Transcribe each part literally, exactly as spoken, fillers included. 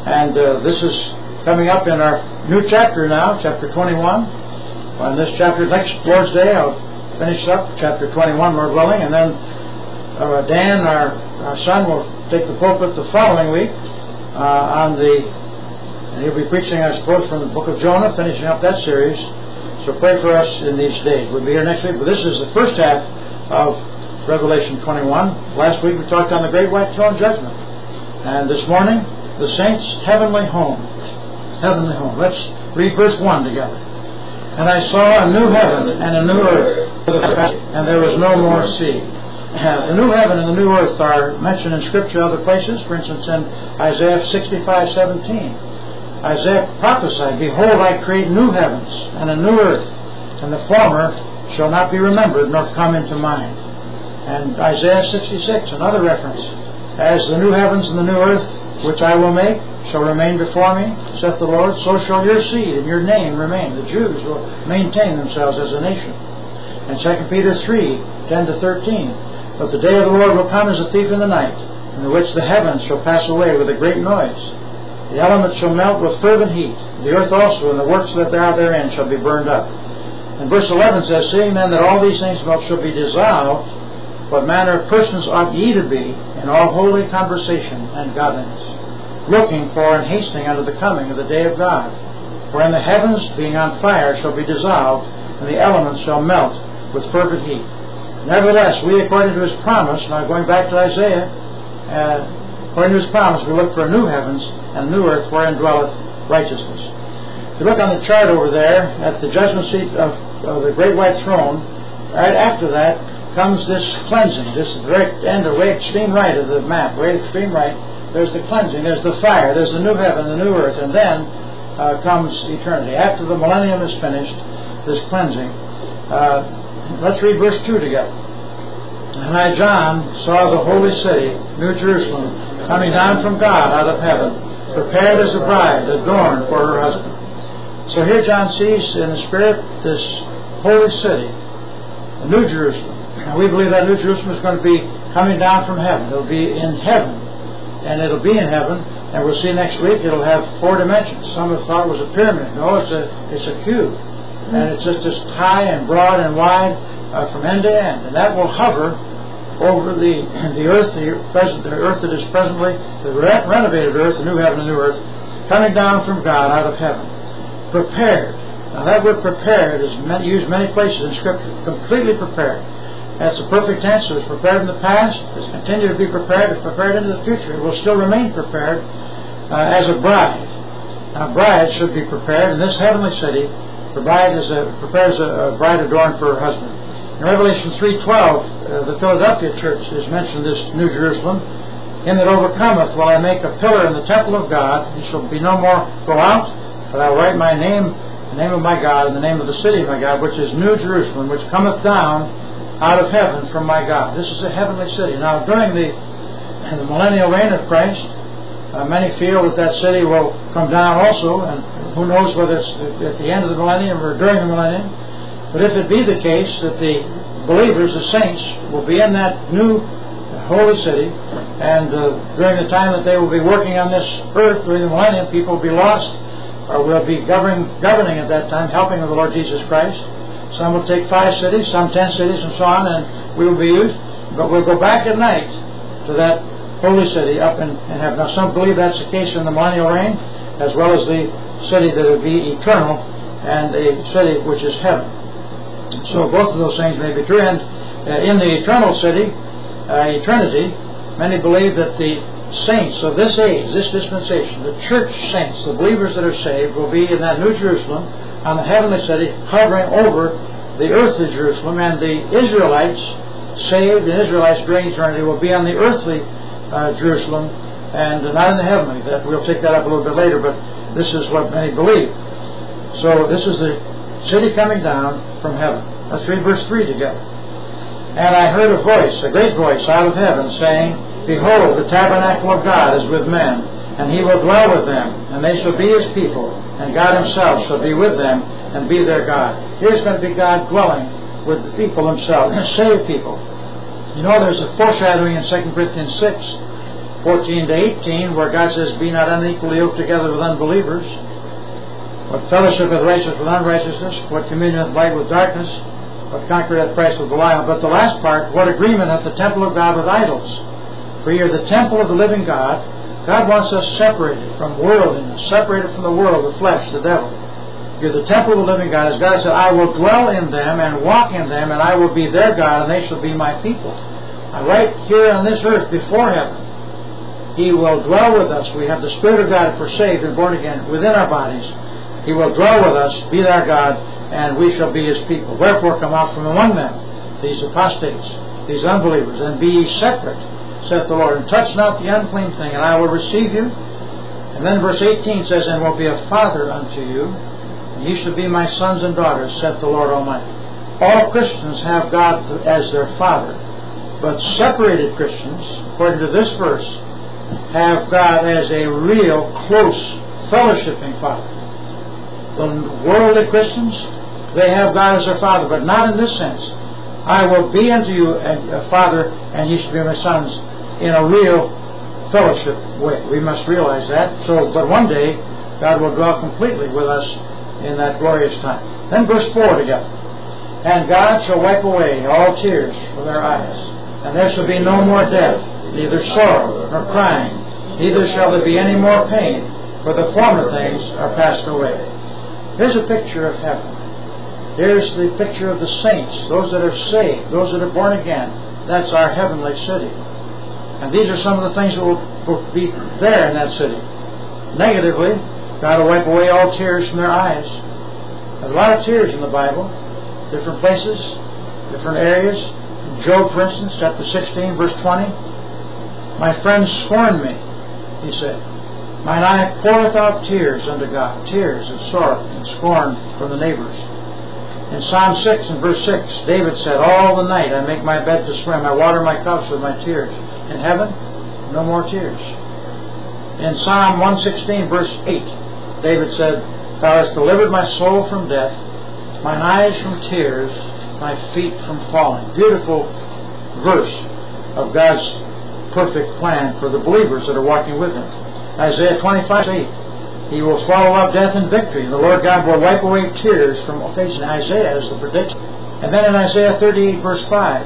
And uh, this is coming up in our new chapter now, chapter twenty-one. On this chapter, next Lord's Day, I'll finish up chapter twenty-one, Lord willing, and then uh, Dan, our, our son, will take the pulpit the following week uh, on the, and he'll be preaching, I suppose, from the book of Jonah, finishing up that series. So pray for us in these days. We'll be here next week, but this is the first half of Revelation twenty-one. Last week we talked on the great white throne judgment, and this morning, the saints' heavenly home. Heavenly home. Let's read verse one together. And I saw a new heaven and a new earth, and there was no more sea. The new heaven and the new earth are mentioned in Scripture other places. For instance, in Isaiah sixty-five seventeen, Isaiah prophesied, "Behold, I create new heavens and a new earth, and the former shall not be remembered nor come into mind." And Isaiah sixty-six, another reference, "As the new heavens and the new earth which I will make shall remain before me, saith the Lord, so shall your seed and your name remain." The Jews will maintain themselves as a nation. And Second Peter three ten to thirteen, "But the day of the Lord will come as a thief in the night, in the which the heavens shall pass away with a great noise. The elements shall melt with fervent heat. The earth also and the works that are therein shall be burned up." And verse eleven says, "Seeing then that all these things melt shall be dissolved, what manner of persons ought ye to be in all holy conversation and godliness, looking for and hastening unto the coming of the day of God. For in the heavens, being on fire, shall be dissolved, and the elements shall melt with fervent heat. Nevertheless, we, according to his promise," now going back to Isaiah, uh, according to his promise, we look for a new heavens and new earth wherein dwelleth righteousness. If you look on the chart over there at the judgment seat of, of the great white throne, right after that comes this cleansing. This very end, the way extreme right of the map, way extreme right. There's the cleansing, there's the fire, there's the new heaven, the new earth, and then uh, comes eternity. After the millennium is finished, this cleansing. Uh, let's read verse two together. "And I, John, saw the holy city, New Jerusalem, coming down from God out of heaven, prepared as a bride, adorned for her husband." So here John sees in the Spirit this holy city, the New Jerusalem. And we believe that New Jerusalem is going to be coming down from heaven. It'll be in heaven. And it'll be in heaven, and we'll see next week it'll have four dimensions. Some have thought it was a pyramid. No, it's a it's a cube, and it's just as high and broad and wide uh, from end to end, and that will hover over the the earth, the present the earth that is presently the re- renovated earth, the new heaven and new earth, coming down from God out of heaven, prepared. Now that word "prepared" is used many places in Scripture. Completely prepared. That's the perfect tense. It was prepared in the past. It's continued to be prepared. It's prepared into the future. It will still remain prepared uh, as a bride. Now, bride should be prepared in this heavenly city. The bride is a, prepares a, a bride adorned for her husband. In Revelation three twelve, uh, the Philadelphia church is mentioned this New Jerusalem. "Him that overcometh will I make a pillar in the temple of God. He shall be no more go out, but I will write my name, the name of my God, and the name of the city of my God, which is New Jerusalem, which cometh down out of heaven from my God." This is a heavenly city. Now, during the, the millennial reign of Christ, uh, many feel that that city will come down also, and who knows whether it's at the end of the millennium or during the millennium. But if it be the case that the believers, the saints, will be in that new holy city, and uh, during the time that they will be working on this earth during the millennium, people will be lost, or will be governing, governing at that time, helping the Lord Jesus Christ. Some will take five cities, some ten cities, and so on, and we will be used. But we'll go back at night to that holy city up in, in heaven. Now, some believe that's the case in the millennial reign, as well as the city that will be eternal, and a city which is heaven. So both of those things may be true. And uh, in the eternal city, uh, eternity, many believe that the saints of this age, this dispensation, the church saints, the believers that are saved, will be in that New Jerusalem, on the heavenly city, hovering over the earthly Jerusalem, and the Israelites, saved and Israelites during eternity, will be on the earthly uh, Jerusalem, and not in the heavenly. That we'll take that up a little bit later, but this is what many believe. So this is the city coming down from heaven. Let's read verse three together. "And I heard a voice, a great voice out of heaven, saying, Behold, the tabernacle of God is with men, and he will dwell with them, and they shall be his people, and God himself shall be with them, and be their God." Here's going to be God dwelling with the people themselves, saved people. You know, there's a foreshadowing in Second Corinthians six fourteen to eighteen, where God says, be not unequally yoked together with unbelievers. What fellowship hath righteousness with unrighteousness? What communion hath light with darkness? What concord hath Christ with Belial? But the last part, what agreement hath the temple of God with idols? For ye are the temple of the living God. God wants us separated from worldliness, separated from the world, the flesh, the devil. You're the temple of the living God. As God said, I will dwell in them and walk in them, and I will be their God, and they shall be my people. Now, right here on this earth, before heaven, He will dwell with us. We have the Spirit of God if we're saved and born again within our bodies. He will dwell with us, be our God, and we shall be His people. Wherefore come out from among them, these apostates, these unbelievers, and be ye separate, saith the Lord, and touch not the unclean thing, and I will receive you. And then verse eighteen says, and will be a father unto you, and ye shall be my sons and daughters, saith the Lord Almighty. All Christians have God as their Father, but separated Christians, according to this verse, have God as a real, close, fellowshipping Father. The worldly Christians, they have God as their Father, but not in this sense. I will be unto you a Father, and ye shall be my sons, in a real fellowship way. We must realize that. So, but one day, God will dwell completely with us in that glorious time. Then verse four together. And God shall wipe away all tears from their eyes, and there shall be no more death, neither sorrow nor crying, neither shall there be any more pain, for the former things are passed away. Here's a picture of heaven. Here's the picture of the saints, those that are saved, those that are born again. That's our heavenly city. And these are some of the things that will, will be there in that city. Negatively, God will wipe away all tears from their eyes. There's a lot of tears in the Bible, different places, different areas. Job, for instance, chapter sixteen, verse twenty. My friends scorn me, he said. Mine eye poureth out tears unto God, tears of sorrow and scorn from the neighbors. In Psalm six and verse six, David said, all the night I make my bed to swim, I water my cups with my tears. In heaven, no more tears. In Psalm one sixteen, verse eight, David said, thou hast delivered my soul from death, mine eyes from tears, my feet from falling. Beautiful verse of God's perfect plan for the believers that are walking with Him. Isaiah twenty-five, eight. He will swallow up death in victory. The Lord God will wipe away tears from face. And Isaiah is the prediction. And then in Isaiah thirty-eight, verse five,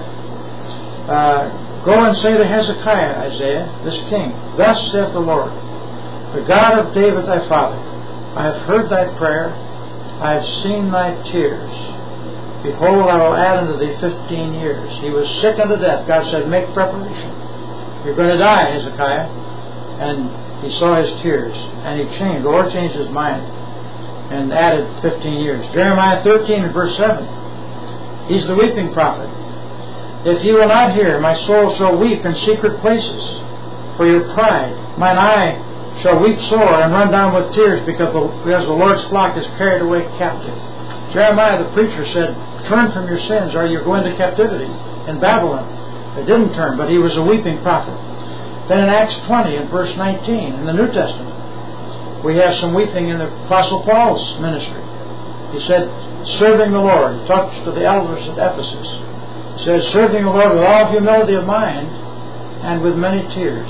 uh, go and say to Hezekiah, Isaiah, this king, thus saith the Lord, the God of David thy father, I have heard thy prayer, I have seen thy tears. Behold, I will add unto thee fifteen years. He was sick unto death. God said, make preparation. You're going to die, Hezekiah. And he saw his tears, and he changed. The Lord changed his mind and added fifteen years. Jeremiah thirteen and verse seven. He's the weeping prophet. If ye will not hear, my soul shall weep in secret places for your pride. Mine eye shall weep sore and run down with tears because the, because the Lord's flock is carried away captive. Jeremiah the preacher said, turn from your sins or you're going to captivity in Babylon. They didn't turn, but he was a weeping prophet. Then in Acts twenty and verse nineteen in the New Testament, we have some weeping in the Apostle Paul's ministry. He said, serving the Lord. He talks to the elders at Ephesus. He says, serving the Lord with all humility of mind and with many tears.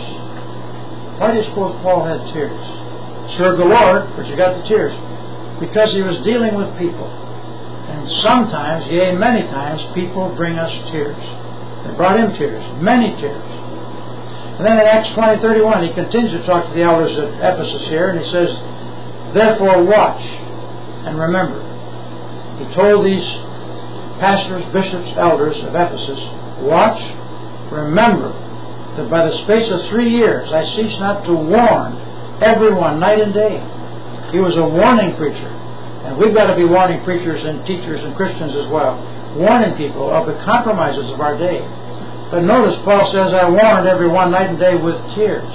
Why do you suppose Paul had tears? Served the Lord, but you got the tears. Because he was dealing with people. And sometimes, yea, many times, people bring us tears. They brought him tears, many tears. And then in Acts twenty thirty-one, he continues to talk to the elders at Ephesus here, and he says, therefore watch and remember. He told these pastors, bishops, elders of Ephesus, watch, remember, that by the space of three years I cease not to warn everyone night and day. He was a warning preacher. And we've got to be warning preachers and teachers and Christians as well. Warning people of the compromises of our day. But notice Paul says, I warned everyone night and day with tears.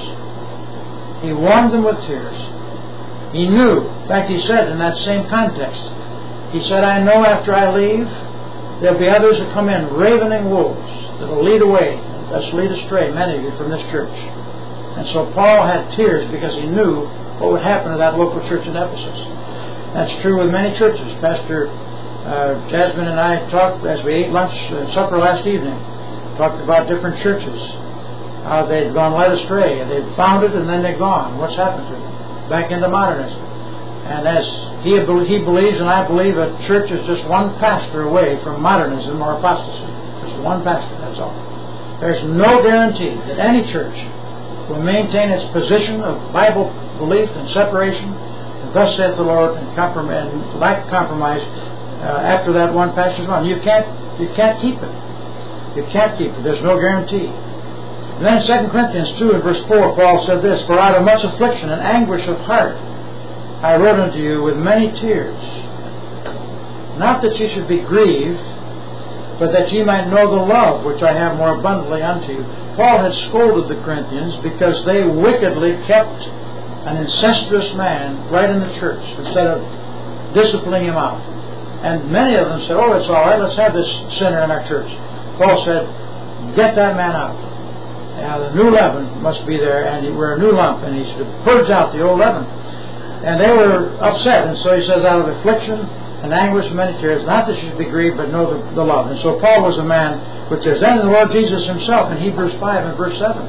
He warned them with tears. He knew. In fact, he said in that same context, he said, I know after I leave, there'll be others that come in, ravening wolves, that will lead away, thus lead astray many of you from this church. And so Paul had tears because he knew what would happen to that local church in Ephesus. That's true with many churches. Pastor uh, Jasmine and I talked as we ate lunch and supper last evening. Talked about different churches. how they'd gone led astray, and they'd found it and then they'd gone. What's happened to them? Back into modernism. And as he, he believes and I believe, a church is just one pastor away from modernism or apostasy. Just one pastor, that's all. There's no guarantee that any church will maintain its position of Bible belief and separation, and thus saith the Lord, and, comprom- and lack compromise uh, after that one pastor's gone. You can't, you can't keep it. You can't keep it. There's no guarantee. And then in Second Corinthians two and verse four, Paul said this, "For out of much affliction and anguish of heart I wrote unto you with many tears, not that ye should be grieved, but that ye might know the love which I have more abundantly unto you." Paul had scolded the Corinthians because they wickedly kept an incestuous man right in the church instead of disciplining him out. And many of them said, "Oh, it's all right, let's have this sinner in our church." Paul said, "Get that man out. Uh, the new leaven must be there, and we're a new lump, and he should purge out the old leaven." And they were upset, and so he says, "Out of affliction and anguish and many tears, not that you should be grieved, but know the, the love." And so Paul was a man with tears. Then the Lord Jesus himself in Hebrews five and verse seven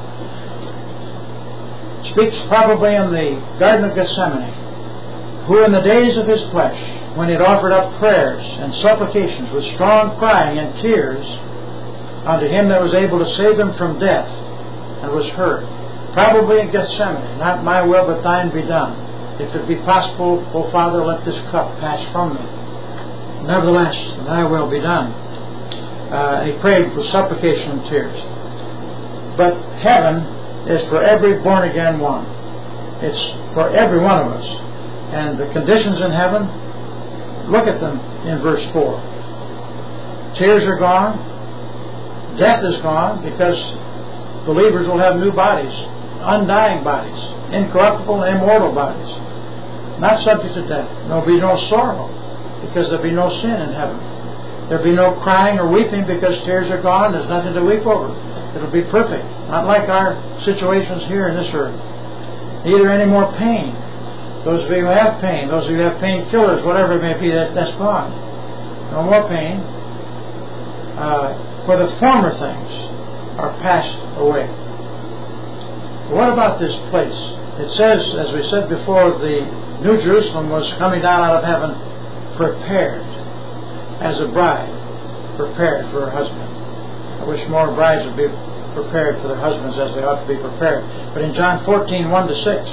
speaks probably in the Garden of Gethsemane, who in the days of his flesh, when he had offered up prayers and supplications with strong crying and tears unto him that was able to save him from death, and was heard. Probably in Gethsemane, "Not my will but thine be done. If it be possible, O Father, let this cup pass from me. Nevertheless, thy will be done." Uh, and he prayed with supplication and tears. But heaven is for every born-again one. It's for every one of us. And the conditions in heaven, look at them in verse four. Tears are gone. Death is gone, because believers will have new bodies, undying bodies, incorruptible and immortal bodies, not subject to death. There'll be no sorrow, because there'll be no sin in heaven. There'll be no crying or weeping, because tears are gone. There's nothing to weep over. It'll be perfect, not like our situations here in this earth. Neither any more pain. Those of you who have pain, those of you who have painkillers, whatever it may be, that, that's gone. No more pain. Uh, for the former things are passed away. What about this place? It says, as we said before, the New Jerusalem was coming down out of heaven prepared as a bride, prepared for her husband. I wish more brides would be prepared for their husbands as they ought to be prepared. But in John fourteen, one to six,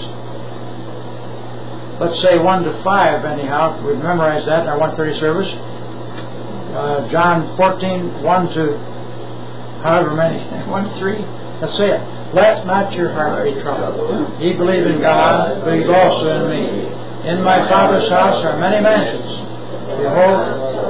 let's say one to five anyhow, we've memorized that in our one thirty service. Uh, John fourteen, one to however many, one to three, let's say it. "Let not your heart be troubled. Ye believe in God, believe also in me. In my Father's house are many mansions. Behold,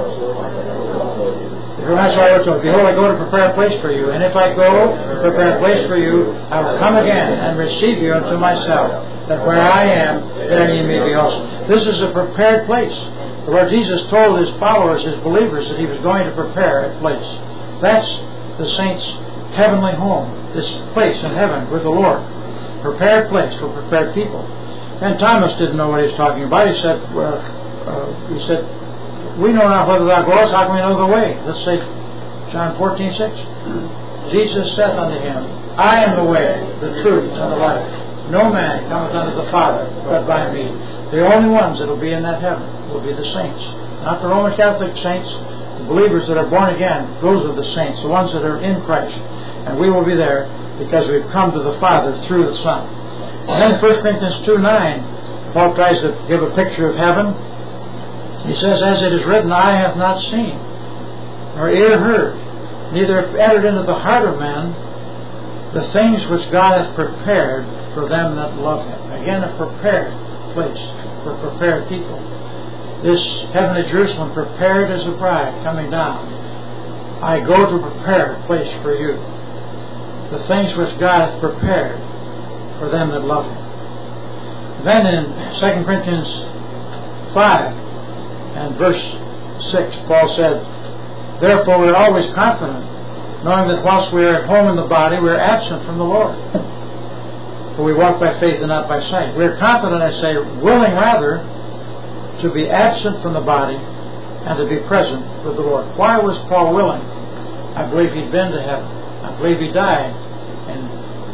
Behold, I go to prepare a place for you. And if I go to prepare a place for you, I will come again and receive you unto myself, that where I am, there ye may be also." This is a prepared place. The Lord Jesus told his followers, his believers, that he was going to prepare a place. That's the saints' heavenly home, this place in heaven with the Lord. Prepared place for prepared people. And Thomas didn't know what he was talking about. He said, uh, uh, he said, "We know not whither thou goest, how can we know the way?" Let's say John fourteen, six. Jesus saith unto him, "I am the way, the truth, and the life. No man cometh unto the Father but by me." The only ones that will be in that heaven will be the saints. Not the Roman Catholic saints, the believers that are born again. Those are the saints, the ones that are in Christ. And we will be there because we've come to the Father through the Son. And then First Corinthians two, nine, Paul tries to give a picture of heaven. He says, "As it is written, eye hath not seen, nor ear heard, neither hath entered into the heart of man the things which God hath prepared for them that love him." Again, a prepared place for prepared people. This heavenly Jerusalem prepared as a bride coming down. "I go to prepare a place for you. The things which God hath prepared for them that love him." Then in Second Corinthians five and verse six, Paul said, "Therefore we are always confident, knowing that whilst we are at home in the body, we are absent from the Lord. For we walk by faith and not by sight." We are confident, I say, willing rather to be absent from the body and to be present with the Lord. Why was Paul willing? I believe he'd been to heaven. I believe he died and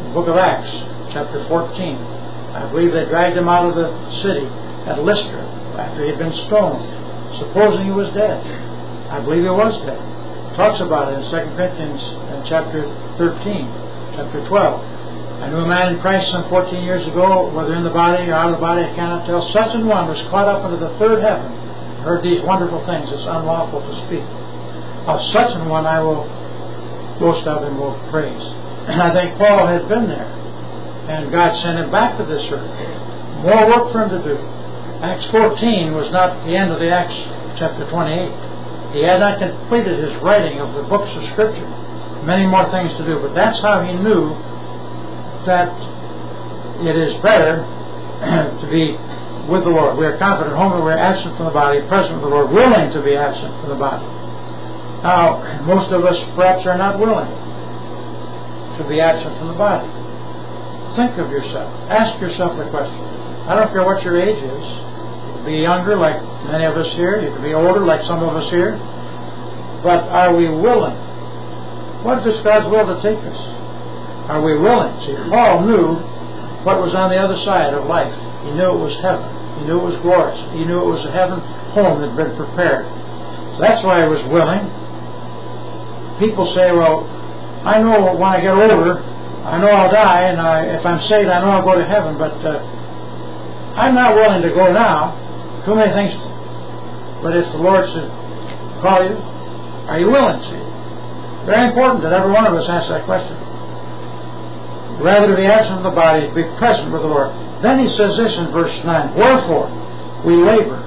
the book of Acts, chapter fourteen. I believe they dragged him out of the city at Lystra after he had been stoned, supposing he was dead. I believe he was dead. It talks about it in Second Corinthians in chapter thirteen, chapter twelve. I knew a man in Christ some fourteen years ago, whether in the body or out of the body, I cannot tell. Such an one was caught up into the third heaven, heard these wonderful things. It's unlawful to speak. Of such an one I will boast of and will praise. And I think Paul had been there, and God sent him back to this earth. More work for him to do. Acts fourteen was not the end of the Acts chapter twenty-eight. He had not completed his writing of the books of Scripture. Many more things to do, but that's how he knew that it is better to be with the Lord. We are confident at home that we are absent from the body, present with the Lord, willing to be absent from the body. Now, most of us perhaps are not willing to be absent from the body. Think of yourself. Ask yourself the question. I don't care what your age is. You could be younger like many of us here. You could be older like some of us here. But are we willing? What if it's God's will to take us? Are we willing? See, Paul knew what was on the other side of life. He knew it was heaven. He knew it was glorious. He knew it was a heaven home that had been prepared. So that's why he was willing. People say, well, I know when I get older, I know I'll die, and I, if I'm saved, I know I'll go to heaven, but uh, I'm not willing to go now. Too many things. But if the Lord should call you, are you willing? See, very important that every one of us asks that question. Rather to be absent from the body, to be present with the Lord. Then he says this in verse nine, wherefore we labor.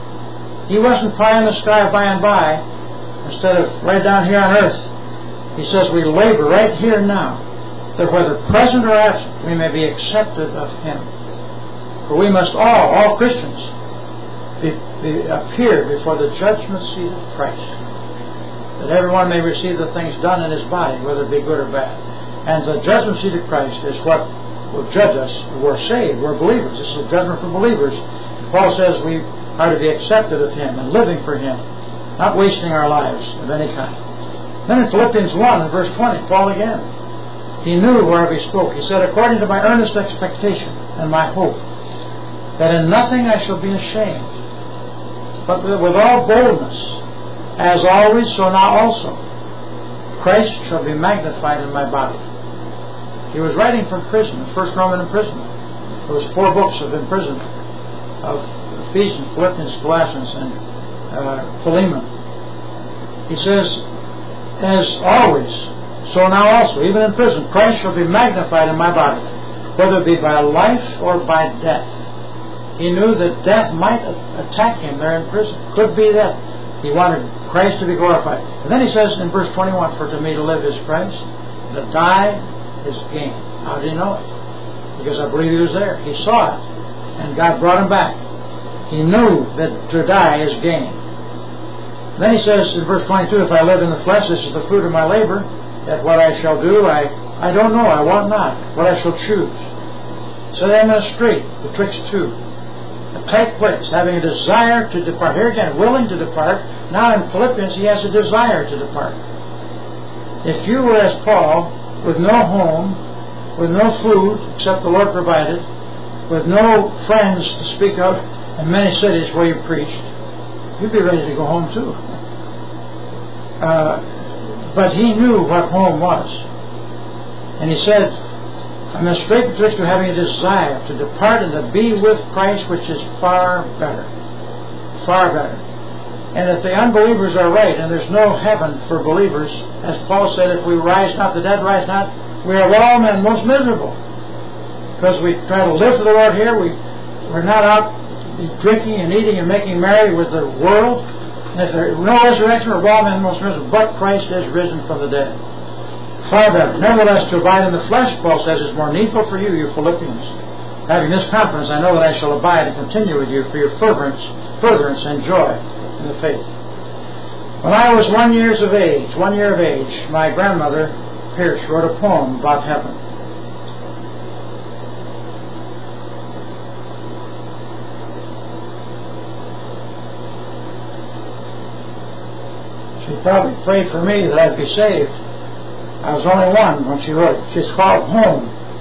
He wasn't pie in the sky by and by, instead of right down here on earth. He says we labor right here now, that whether present or absent, we may be accepted of him. For we must all, all Christians, be, be, appear before the judgment seat of Christ, that everyone may receive the things done in his body, whether it be good or bad. And the judgment seat of Christ is what will judge us. We're saved. We're believers. This is a judgment for believers. Paul says we are to be accepted of him and living for him, not wasting our lives of any kind. Then in Philippians one, in verse twenty, Paul again, he knew wherever he spoke. He said, according to my earnest expectation and my hope, that in nothing I shall be ashamed, but with all boldness, as always, so now also, Christ shall be magnified in my body. He was writing from prison, the first Roman imprisonment. There was four books of imprisonment, of Ephesians, Philippians, Colossians, and uh, Philemon. He says, as always, so now also, even in prison, Christ shall be magnified in my body, whether it be by life or by death. He knew that death might attack him there in prison. Could be that. He wanted Christ to be glorified. And then he says in verse twenty-one, for to me to live is Christ, to die is gain. How did he know it? Because I believe he was there. He saw it, and God brought him back. He knew that to die is gain. And then he says in verse twenty-two, if I live in the flesh, this is the fruit of my labor, that what I shall do, I, I don't know, I want not, what I shall choose. So I'm in a strait betwixt two, a tight place, having a desire to depart. Here again, willing to depart. Now in Philippians, he has a desire to depart. If you were as Paul, with no home, with no food, except the Lord provided, with no friends to speak of in many cities where you preached, you'd be ready to go home too. Uh, but he knew what home was. And he said, I'm in a strait betwixt you, having a desire to depart and to be with Christ, which is far better. Far better. And if the unbelievers are right, and there's no heaven for believers, as Paul said, if we rise not, the dead rise not, we are of all men most miserable. Because we try to live for the Lord here, we, we're not out drinking and eating and making merry with the world. And if there is no resurrection, we're of all men most miserable. But Christ is risen from the dead. Far better. Nevertheless, to abide in the flesh, Paul says, is more needful for you, you Philippians. Having this confidence, I know that I shall abide and continue with you for your furtherance, furtherance and joy in the faith. When I was one years of age, one year of age, my grandmother, Pierce, wrote a poem about heaven. She probably prayed for me that I'd be saved. I was only one when she wrote it. It's called Home.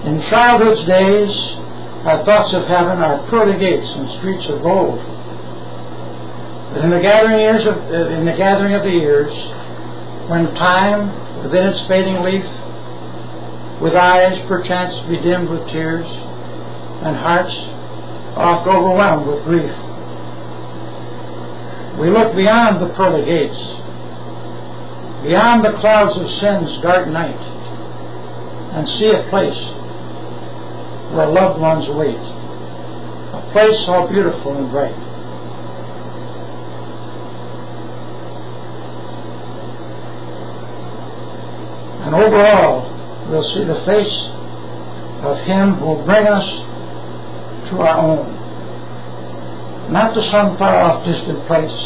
In childhood's days, our thoughts of heaven are pearly gates and streets of gold. But in the gathering years of, uh, in the gathering of the years, when time within its fading leaf, with eyes perchance bedimmed with tears, and hearts oft overwhelmed with grief, we look beyond the pearly gates, beyond the clouds of sin's dark night, and see a place where loved ones wait, a place all beautiful and bright. And over all, we'll see the face of Him who will bring us to our own, not to some far-off distant place,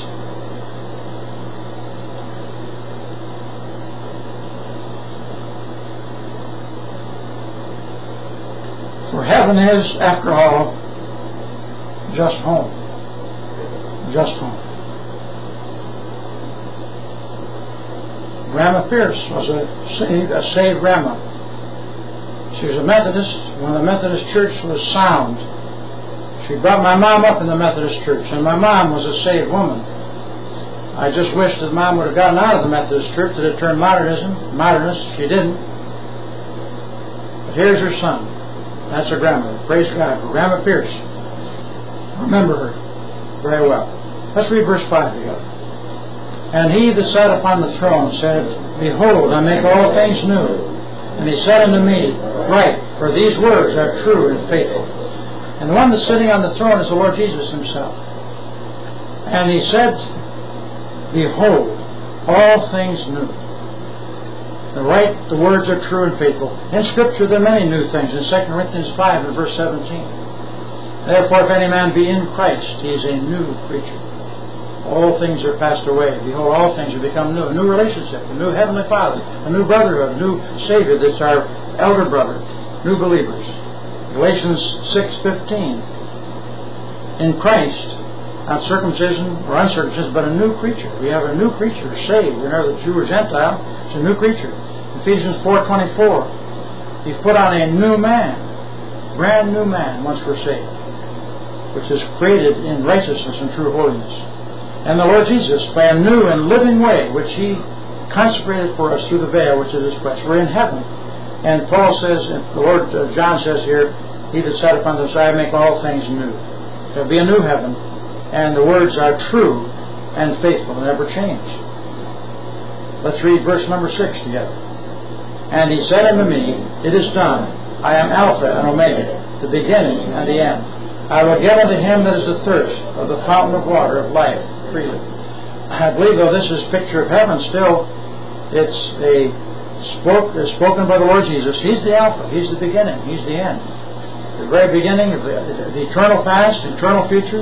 for heaven is, after all, just home. Just home. Grandma Pierce was a saved, a saved grandma. She was a Methodist when the Methodist Church was sound. She brought my mom up in the Methodist Church, and my mom was a saved woman. I just wish that Mom would have gotten out of the Methodist Church, that it turned modernism, modernist. She didn't. But here's her son. That's her grandmother. Praise God. Grandma Pierce. Remember her very well. Let's read verse five together. And He that sat upon the throne said, Behold, I make all things new. And He said unto me, Write, for these words are true and faithful. And the one that's sitting on the throne is the Lord Jesus Himself. And He said, Behold, all things new. The right, the words are true and faithful. In Scripture there are many new things. In Second Corinthians five and verse seventeen. Therefore, if any man be in Christ, he is a new creature. All things are passed away. Behold, all things have become new. A new relationship, a new Heavenly Father, a new brotherhood, a new Savior that's our elder brother, new believers. Galatians six fifteen. In Christ, not circumcision or uncircumcision, but a new creature. We have a new creature, saved. Whenever the Jew or Gentile, it's a new creature. Ephesians four twenty-four. He's put on a new man, brand new man once we're saved, which is created in righteousness and true holiness. And the Lord Jesus, by a new and living way, which He consecrated for us through the veil, which is His flesh. We're in heaven. And Paul says, and the Lord uh, John says here, He that sat upon the side make all things new. There'll be a new heaven, and the words are true and faithful, and never change. Let's read verse number six together. And He said unto me, It is done. I am Alpha and Omega, the beginning and the end. I will give unto him that is athirst of the fountain of water of life freely. I believe, though this is a picture of heaven, still it's a spoke, it's spoken by the Lord Jesus. He's the Alpha. He's the beginning. He's the end. The very beginning of the, the eternal past, eternal future.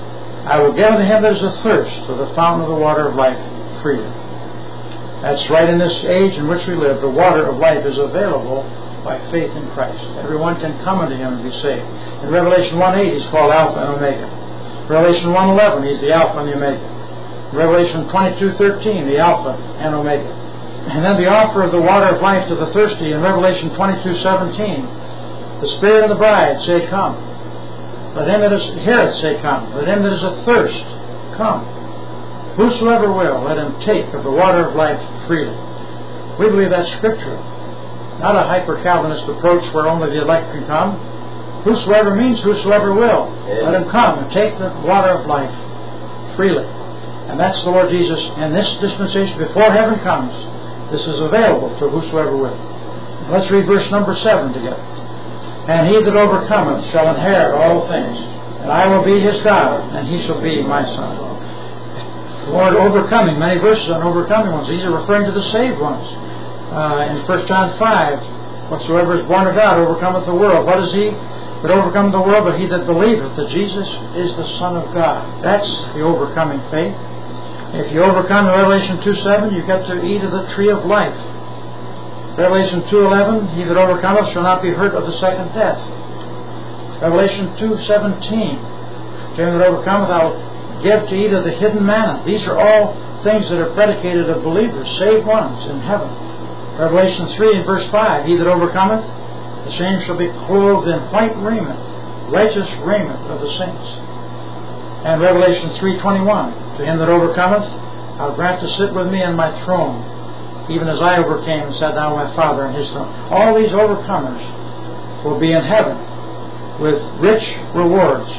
I will give unto him that is athirst of the fountain of the water of life freely. That's right. In this age in which we live, the water of life is available by faith in Christ. Everyone can come unto Him and be saved. In Revelation one eight, He's called Alpha and Omega. Revelation one eleven, He's the Alpha and the Omega. Revelation twenty-two thirteen, the Alpha and Omega. And then the offer of the water of life to the thirsty in Revelation twenty-two seventeen. The Spirit and the bride say, Come. Let him that is heareth say, Come. Let him that is athirst come. Whosoever will, let him take of the water of life freely. We believe that's scriptural. Not a hyper-Calvinist approach where only the elect can come. Whosoever means whosoever will. Let him come and take the water of life freely. And that's the Lord Jesus. In this dispensation, before heaven comes, this is available to whosoever will. Let's read verse number seven together. And he that overcometh shall inherit all things, and I will be his God, and he shall be my son. The word overcoming, many verses on overcoming ones. These are referring to the saved ones. Uh, in First John five, whatsoever is born of God overcometh the world. What is he that overcometh the world? But he that believeth that Jesus is the Son of God. That's the overcoming faith. If you overcome in Revelation two seven, you get to eat of the tree of life. Revelation two eleven, he that overcometh shall not be hurt of the second death. Revelation two seventeen, to him that overcometh I will give to eat of the hidden manna. These are all things that are predicated of believers, saved ones in heaven. Revelation three and verse five, he that overcometh, The same shall be clothed in white raiment, righteous raiment of the saints. And Revelation three twenty-one, to him that overcometh, I'll grant to sit with me in my throne, even as I overcame and sat down with my Father in his throne. All these overcomers will be in heaven with rich rewards.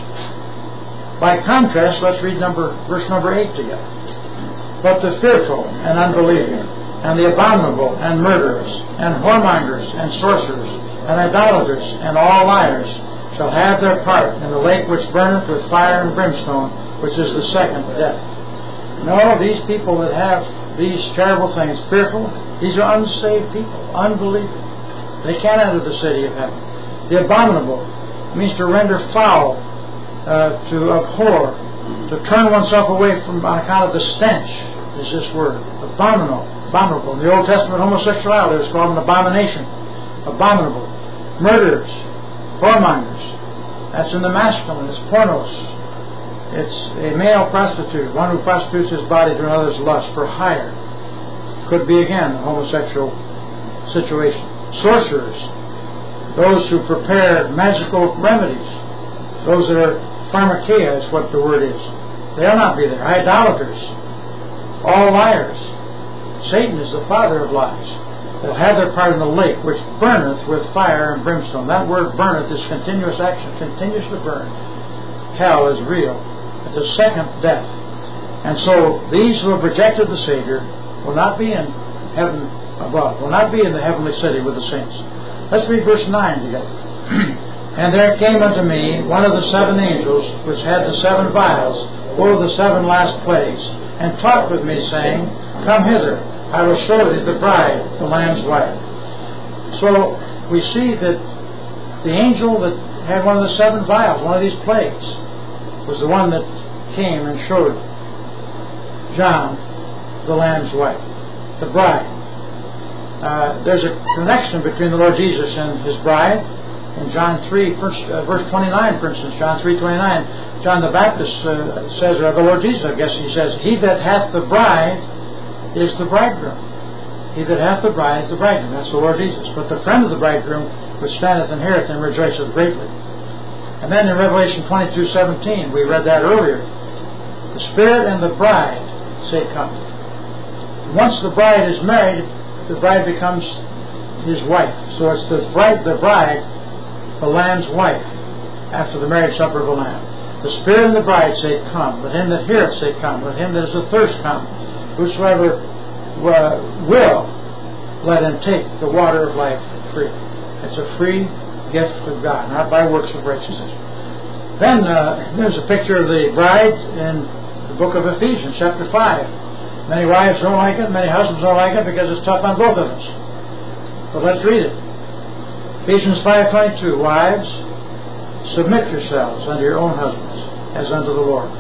By contrast, let's read number verse number eight together. But the fearful and unbelieving, and the abominable, and murderers, and whoremongers, and sorcerers, and idolaters, and all liars, shall have their part in the lake which burneth with fire and brimstone, which is the second death. No, these people that have these terrible things, fearful, these are unsaved people, unbelieving. They can't enter the city of heaven. The abominable means to render foul, uh, to abhor, to turn oneself away from on account of the stench, is this word. Abominable. Abominable. In the Old Testament, homosexuality is called an abomination. Abominable. Murderers. Whoremongers. That's in the masculine. It's pornos. It's a male prostitute, one who prostitutes his body to another's lust for hire. Could be again a homosexual situation. Sorcerers. Those who prepare magical remedies. Those that are pharmakeia is what the word is. They'll not be there. Idolaters. All liars. Satan is the father of lies. They'll have their part in the lake which burneth with fire and brimstone. That word burneth is continuous action, continues to burn. Hell is real. It's a second death. And so these who have rejected the Savior will not be in heaven above, will not be in the heavenly city with the saints. Let's read verse nine together. And there came unto me one of the seven angels which had the seven vials full of the seven last plagues, and talked with me, saying, Come hither, I will show thee the bride, the Lamb's wife. So we see that the angel that had one of the seven vials, one of these plagues, was the one that came and showed John the Lamb's wife, the bride. Uh, there's a connection between the Lord Jesus and his bride. In John three, first, uh, verse twenty-nine, for instance, John three twenty-nine, John the Baptist uh, says, or the Lord Jesus, I guess he says, He that hath the bride is the bridegroom. He that hath the bride is the bridegroom. That's the Lord Jesus. But the friend of the bridegroom which standeth and heareth and rejoiceth greatly. And then in Revelation twenty-two seventeen, we read that earlier. The Spirit and the bride say, Come. Once the bride is married, the bride becomes his wife. So it's the bride, the bride, the Lamb's wife, after the marriage supper of the Lamb. The Spirit and the bride say, Come. Let him that heareth say, Come. Let him that is athirst come. Whosoever uh, will, let him take the water of life free. It's a free gift of God, not by works of righteousness. Then uh, there's a picture of the bride in the book of Ephesians, chapter five. Many wives don't like it, many husbands don't like it because it's tough on both of us. But let's read it. Ephesians five twenty-two, Wives, submit yourselves unto your own husbands, as unto the Lord.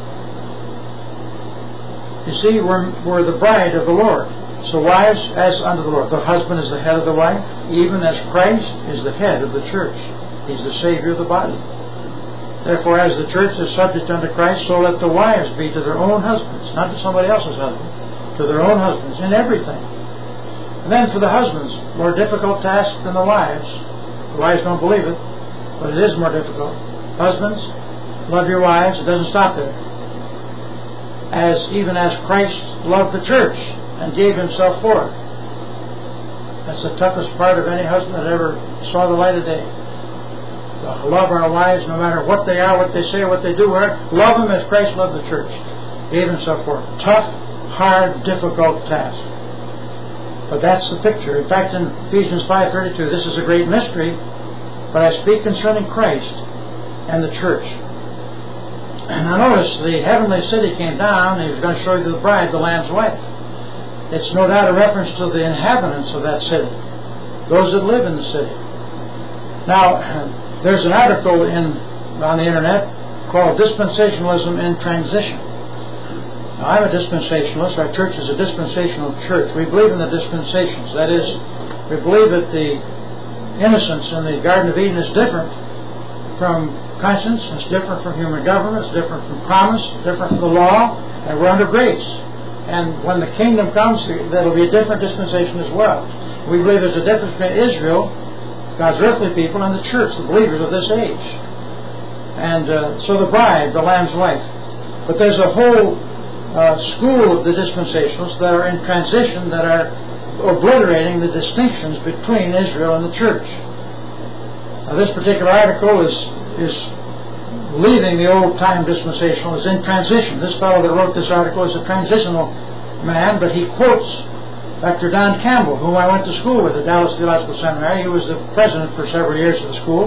You see, we're, we're the bride of the Lord. So wives, as unto the Lord. The husband is the head of the wife, even as Christ is the head of the church. He's the Savior of the body. Therefore, as the church is subject unto Christ, so let the wives be to their own husbands, not to somebody else's husband, to their own husbands in everything. And then for the husbands, more difficult task than the wives. The wives don't believe it, but it is more difficult. Husbands, love your wives. It doesn't stop there. As even as Christ loved the church and gave himself for it. That's the toughest part of any husband that ever saw the light of day. To love our wives no matter what they are, what they say, what they do. Love them as Christ loved the church. Gave himself for it. Tough, hard, difficult task. But that's the picture. In fact, in Ephesians five thirty-two, this is a great mystery, but I speak concerning Christ and the church. And now notice, the heavenly city came down, and he was going to show you the bride, the Lamb's wife. It's no doubt a reference to the inhabitants of that city, those that live in the city. Now, there's an article in on the internet called Dispensationalism in Transition. Now, I'm a dispensationalist. Our church is a dispensational church. We believe in the dispensations. That is, we believe that the innocence in the Garden of Eden is different from conscience, it's different from human government, it's different from promise, it's different from the law, and we're under grace. And when the kingdom comes, there will be a different dispensation as well. We believe there's a difference between Israel God's earthly people, and the church, the believers of this age. And uh, so the bride, the Lamb's wife. But there's a whole uh, school of the dispensationalists that are in transition, that are obliterating the distinctions between Israel and the church. Now, this particular article is is leaving the old-time dispensational, is in transition. This fellow that wrote this article is a transitional man, but he quotes Doctor Don Campbell, whom I went to school with at Dallas Theological Seminary. He was the president for several years of the school.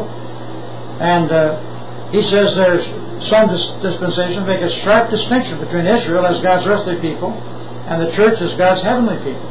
And uh, he says there's some dis- dispensations make a sharp distinction between Israel as God's earthly people and the church as God's heavenly people,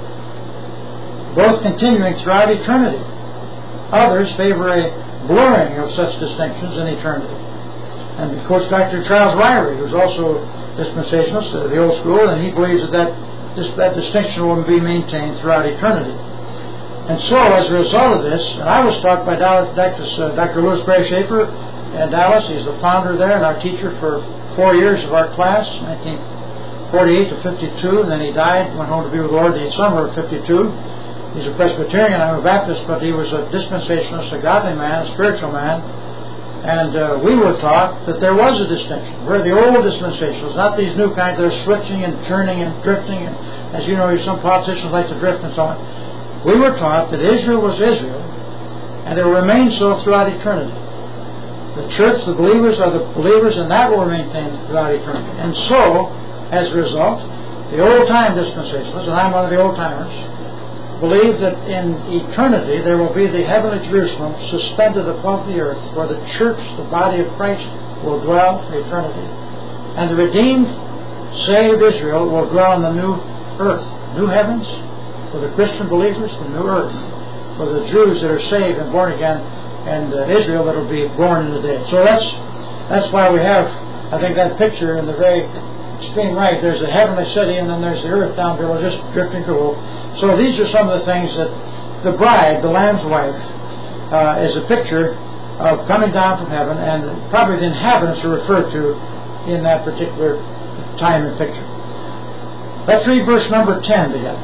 both continuing throughout eternity. Others favor a blurring of such distinctions in eternity. And of course, Doctor Charles Ryrie, who's also dispensationalist, uh, the old school, and he believes that that, this, that distinction will be maintained throughout eternity. And so, as a result of this, and I was taught by Dallas, Doctor Uh, Doctor Louis Bray Schaefer in Dallas. He's the founder there and our teacher for four years of our class, nineteen forty-eight to fifty-two, and then he died, went home to be with the Lord the summer of fifty-two. He's a Presbyterian, I'm a Baptist, but he was a dispensationalist, a godly man, a spiritual man. And uh, we were taught that there was a distinction. We're the old dispensationalists, not these new kinds that are switching and turning and drifting. And as you know, some politicians like to drift and so on. We were taught that Israel was Israel, and it will remain so throughout eternity. The church, the believers, are the believers, and that will maintain throughout eternity. And so, as a result, the old-time dispensationalists, and I'm one of the old-timers, believe that in eternity there will be the heavenly Jerusalem suspended above the earth, where the church, the body of Christ, will dwell for eternity. And the redeemed, saved Israel will dwell on the new earth, new heavens for the Christian believers, the new earth for the Jews that are saved and born again, and uh, Israel that will be born in the day. So that's that's why we have, I think, that picture in the very extreme right. There's the heavenly city, and then there's the earth down below, just drifting cool. So these are some of the things that the bride, the Lamb's wife, uh, is a picture of coming down from heaven, and probably the inhabitants are referred to in that particular time and picture. Let's read verse number ten together.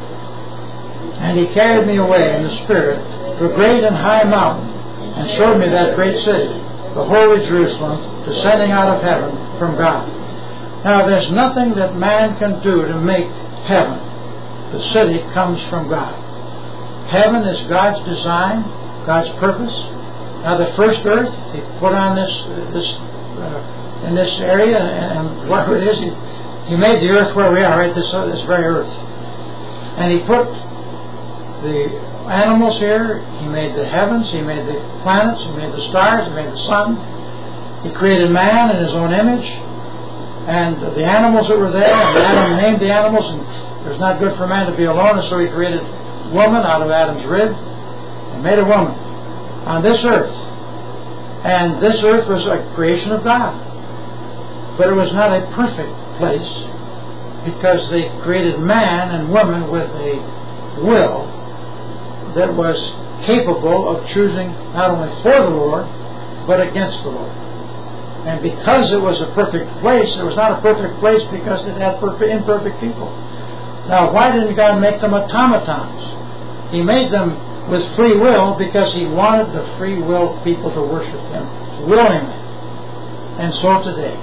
And he carried me away in the Spirit to a great and high mountain, and showed me that great city, the holy Jerusalem, descending out of heaven from God. Now there's nothing that man can do to make heaven. The city comes from God. Heaven is God's design, God's purpose. Now the first earth He put on this this uh, in this area, and, and wherever it is, he, he made the earth where we are, right? This uh, this very earth, and He put the animals here. He made the heavens. He made the planets. He made the stars. He made the sun. He created man in His own image, and the animals that were there. And Adam named the animals, and it was not good for man to be alone, and so He created woman out of Adam's rib and made a woman on this earth. And this earth was a creation of God. But it was not a perfect place, because they created man and woman with a will that was capable of choosing not only for the Lord, but against the Lord. And because it was a perfect place, it was not a perfect place because it had perfect, imperfect people. Now, why didn't God make them automatons? He made them with free will because He wanted the free will people to worship Him willingly. And so today,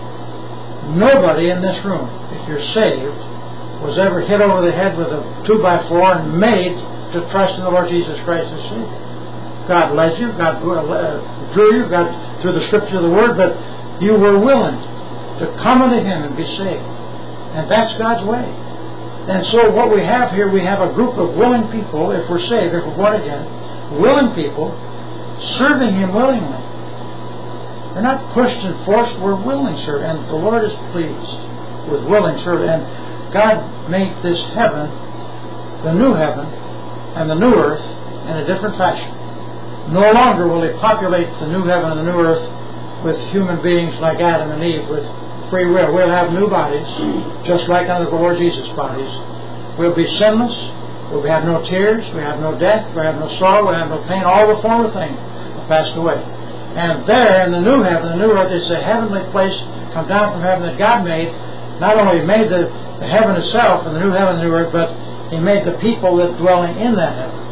nobody in this room, if you're saved, was ever hit over the head with a two by four and made to trust in the Lord Jesus Christ as Savior. God led you, God drew you, God through the Scripture of the Word, but you were willing to come unto Him and be saved. And that's God's way. And so what we have here, we have a group of willing people, if we're saved, if we're born again, willing people, serving Him willingly. They're not pushed and forced, we're willing serve. And the Lord is pleased with willing serve. And God made this heaven, the new heaven, and the new earth in a different fashion. No longer will He populate the new heaven and the new earth with human beings like Adam and Eve with free will. We'll have new bodies, just like unto the Lord Jesus' bodies. We'll be sinless. We'll have no tears. We have no death. We have no sorrow. We have no pain. All the former things will pass away. And there in the new heaven, the new earth, is a heavenly place come down from heaven that God made. Not only made the, the heaven itself and the new heaven and the new earth, but He made the people that dwelling in that heaven.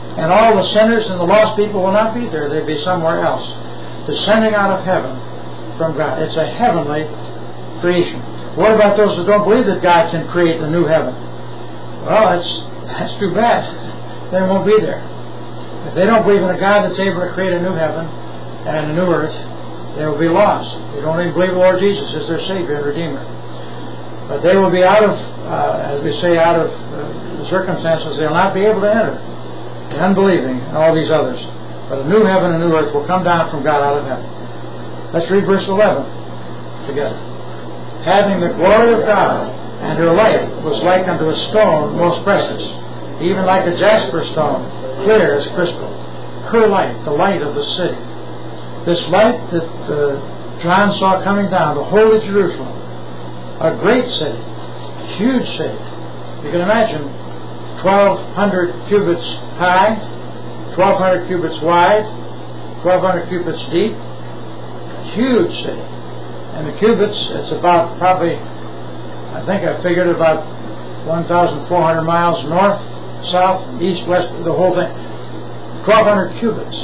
And all the sinners and the lost people will not be there. They'll be somewhere else, descending out of heaven from God. It's a heavenly creation. What about those who don't believe that God can create a new heaven? Well, that's, that's too bad. They won't be there. If they don't believe in a God that's able to create a new heaven and a new earth, they will be lost. They don't even believe the Lord Jesus is their Savior and Redeemer. But they will be out of, uh, as we say, out of uh, the circumstances. They will not be able to enter. The unbelieving and all these others. But a new heaven and a new earth will come down from God out of heaven. Let's read verse eleven together. Having the glory of God, and her light was like unto a stone most precious, even like a jasper stone, clear as crystal. Her light, the light of the city. This light that uh, John saw coming down, the holy Jerusalem, a great city, huge city. You can imagine twelve hundred cubits high, twelve hundred cubits wide, twelve hundred cubits deep, huge city. And the cubits, it's about probably, I think I figured about one thousand four hundred miles north, south, east, west, the whole thing. twelve hundred cubits.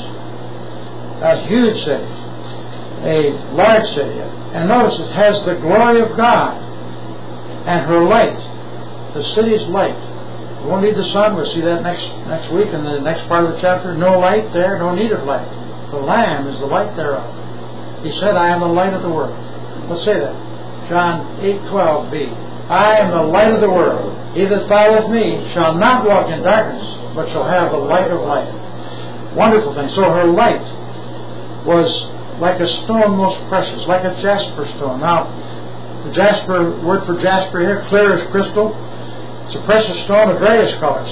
A huge city. A large city. And notice it has the glory of God and her light. The city's light. You won't need the sun. We'll see that next next week in the next part of the chapter. No light there, no need of light. The Lamb is the light thereof. He said, I am the light of the world. Let's say that. John eight twelve b. I am the light of the world. He that followeth me shall not walk in darkness, but shall have the light of life. Wonderful thing. So her light was like a stone most precious, like a jasper stone. Now, the jasper, word for jasper here, clear as crystal. It's a precious stone of various colors.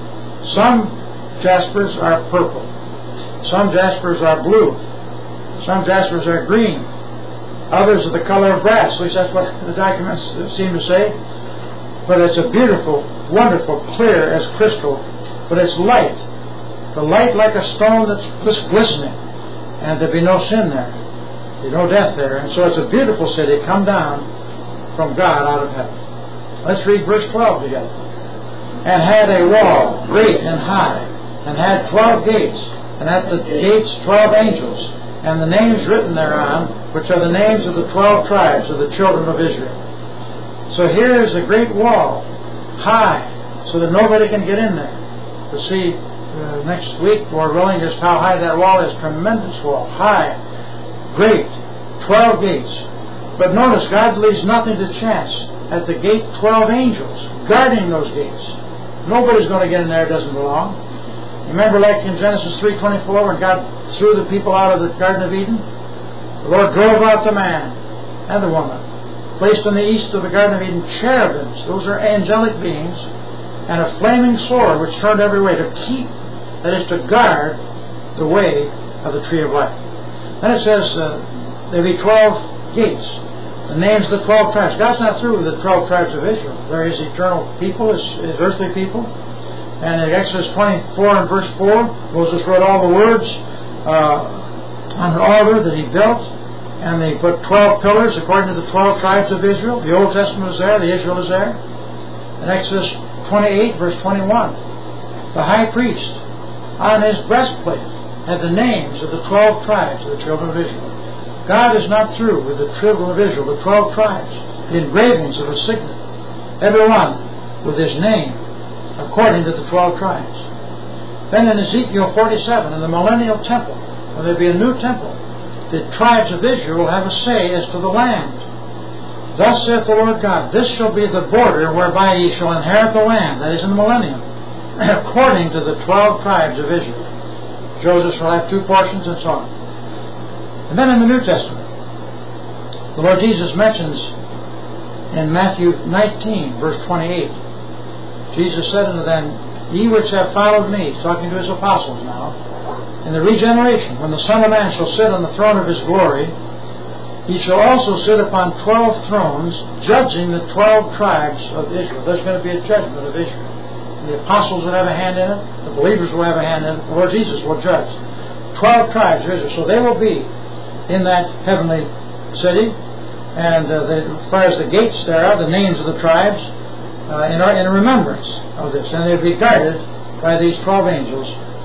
Some jaspers are purple. Some jaspers are blue. Some jaspers are green. Others are the color of brass. At least that's what the documents seem to say. But it's a beautiful, wonderful, clear as crystal. But it's light. The light like a stone that's glistening. And there'll be no sin there. There'll be no death there. And so it's a beautiful city come down from God out of heaven. Let's read verse twelve together. And had a wall great and high, and had twelve gates, and at the gates twelve angels, and the names written thereon, which are the names of the twelve tribes of the children of Israel. So here is a great wall, high, so that nobody can get in there. We'll see uh, next week, Lord willing, just how high that wall is. Tremendous wall, high, great, twelve gates. But notice, God leaves nothing to chance. At the gate, twelve angels guarding those gates. Nobody's going to get in there, it doesn't belong. Remember, like in Genesis three twenty-four, when God threw the people out of the Garden of Eden? The Lord drove out the man and the woman. Placed on the east of the Garden of Eden cherubims, those are angelic beings, and a flaming sword which turned every way to keep, that is to guard, the way of the tree of life. Then it says uh, there be twelve gates. The names of the twelve tribes. God's not through with the twelve tribes of Israel. They're His eternal people, His, his earthly people. And in Exodus twenty-four and verse four, Moses wrote all the words uh, on an altar that he built, and they put twelve pillars according to the twelve tribes of Israel. The Old Testament is there, the Israel is there. In Exodus twenty-eight, verse twenty-one, the high priest on his breastplate had the names of the twelve tribes of the children of Israel. God is not through with the children of Israel, the twelve tribes, the engravings of a signet, every one with his name, according to the twelve tribes. Then in Ezekiel forty-seven, in the millennial temple, when there be a new temple, the tribes of Israel will have a say as to the land. Thus saith the Lord God, this shall be the border whereby ye shall inherit the land, that is in the millennium, according to the twelve tribes of Israel. Joseph shall have two portions, and so on. And then in the New Testament, the Lord Jesus mentions in Matthew nineteen, verse twenty-eight, Jesus said unto them, ye which have followed me, talking to His apostles now, in the regeneration, when the Son of Man shall sit on the throne of His glory, He shall also sit upon twelve thrones, judging the twelve tribes of Israel. There's going to be a judgment of Israel. The apostles will have a hand in it, the believers will have a hand in it, the Lord Jesus will judge. Twelve tribes of Israel. So they will be in that heavenly city, and uh, the, as far as the gates there are, the names of the tribes, uh, in, our, in remembrance of this. And they'll be guarded by these twelve angels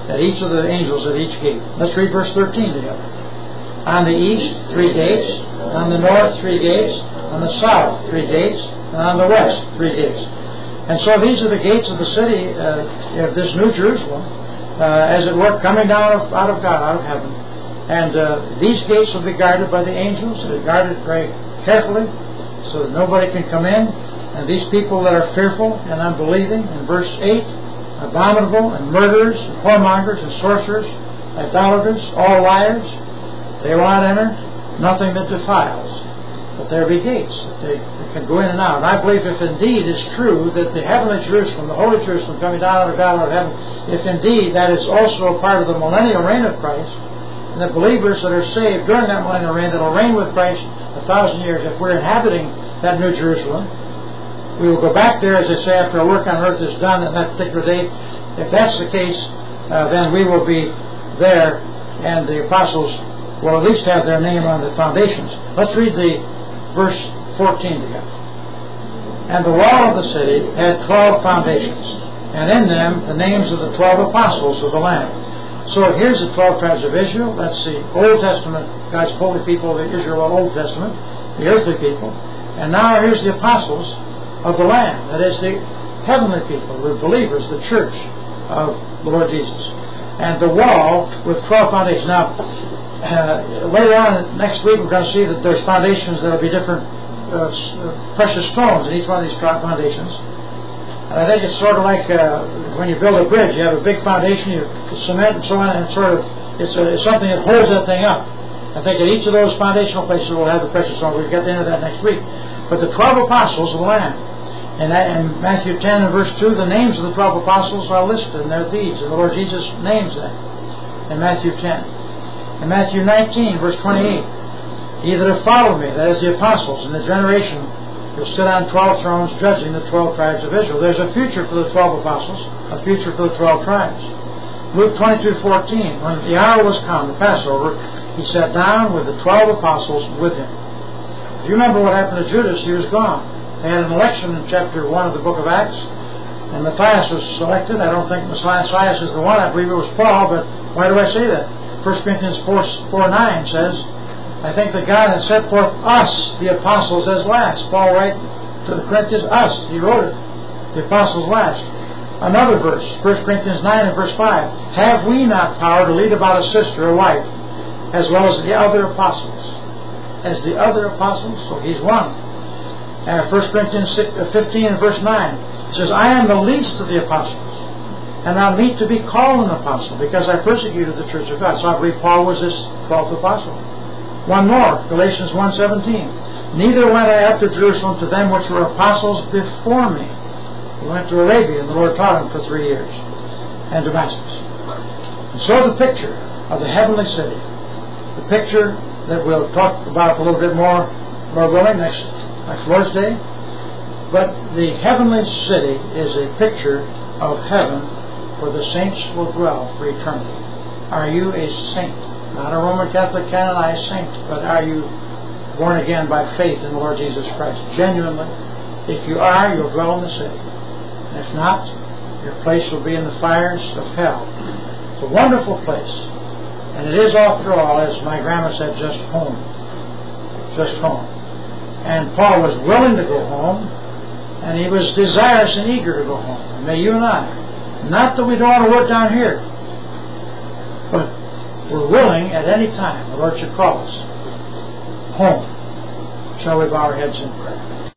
at each of the angels at each gate. Let's read verse thirteen together. On the east, three gates. On the north, three gates. On the south, three gates. And on the west, three gates. And so these are the gates of the city uh, of this New Jerusalem, uh, as it were, coming down of, out of God, out of heaven. And uh, these gates will be guarded by the angels. They're guarded very carefully so that nobody can come in. And these people that are fearful and unbelieving, in verse eight, abominable and murderers and whoremongers and sorcerers, idolaters, all liars, they will not enter, nothing that defiles. But there be gates that they, they can go in and out. And I believe if indeed it's true that the heavenly Jerusalem, the holy Jerusalem coming down out of God out of heaven, if indeed that is also a part of the millennial reign of Christ, and the believers that are saved during that millennial reign that will reign with Christ a thousand years, if we're inhabiting that New Jerusalem, we will go back there, as they say, after our work on earth is done at that particular date. If that's the case, uh, then we will be there, and the apostles will at least have their name on the foundations. Let's read the verse fourteen together. And the wall of the city had twelve foundations, and in them the names of the twelve apostles of the Lamb. So here's the twelve tribes of Israel. That's the Old Testament, God's holy people, the Israel Old Testament, the earthly people. And now here's the apostles of the Lamb. That is the heavenly people, the believers, the church of the Lord Jesus. And the wall with twelve foundations. Now, uh, later on, next week, we're going to see that there's foundations that will be different uh, uh, precious stones in each one of these foundations. And I think it's sort of like uh, when you build a bridge, you have a big foundation, you cement and so on, and sort of it's, a, it's something that holds that thing up. I think at each of those foundational places we'll have the precious stones. We'll get into that next week. But the twelve apostles of the Lamb. And that, in Matthew ten and verse two, the names of the twelve apostles are listed, and they're these. And the Lord Jesus names them in Matthew ten. In Matthew nineteen, verse twenty-eight, ye that have followed me, that is the apostles, in the generation, you'll sit on twelve thrones judging the twelve tribes of Israel. There's a future for the twelve apostles, a future for the twelve tribes. Luke twenty-two fourteen, when the hour was come, the Passover, he sat down with the twelve apostles with him. If you remember what happened to Judas, he was gone. They had an election in chapter one of the book of Acts, and Matthias was selected. I don't think Matthias is the one. I believe it was Paul, but why do I say that? First Corinthians four nine says, I think that God has set forth us, the apostles, as last. Paul writes to the Corinthians, us. He wrote it. The apostles last. Another verse, First Corinthians nine and verse five. Have we not power to lead about a sister, a wife, as well as the other apostles? As the other apostles? So he's one. Uh, First Corinthians fifteen and verse nine. It says, I am the least of the apostles, and I'm meet to be called an apostle, because I persecuted the church of God. So I believe Paul was this twelfth apostle. One more, Galatians one seventeen. Neither went I up to Jerusalem to them which were apostles before me. He went to Arabia, and the Lord taught him for three years, and Damascus. And so the picture of the heavenly city, the picture that we'll talk about a little bit more, Lord willing, next, next Lord's Day. But the heavenly city is a picture of heaven where the saints will dwell for eternity. Are you a saint? Not a Roman Catholic canonized saint, but are you born again by faith in the Lord Jesus Christ? Genuinely. If you are, you'll dwell in the city. And if not, your place will be in the fires of hell. It's a wonderful place. And it is, after all, as my grandma said, just home. Just home. And Paul was willing to go home, and he was desirous and eager to go home. And may you and I. Not that we don't want to work down here, but we're willing at any time the Lord should call us home. Shall we bow our heads in prayer?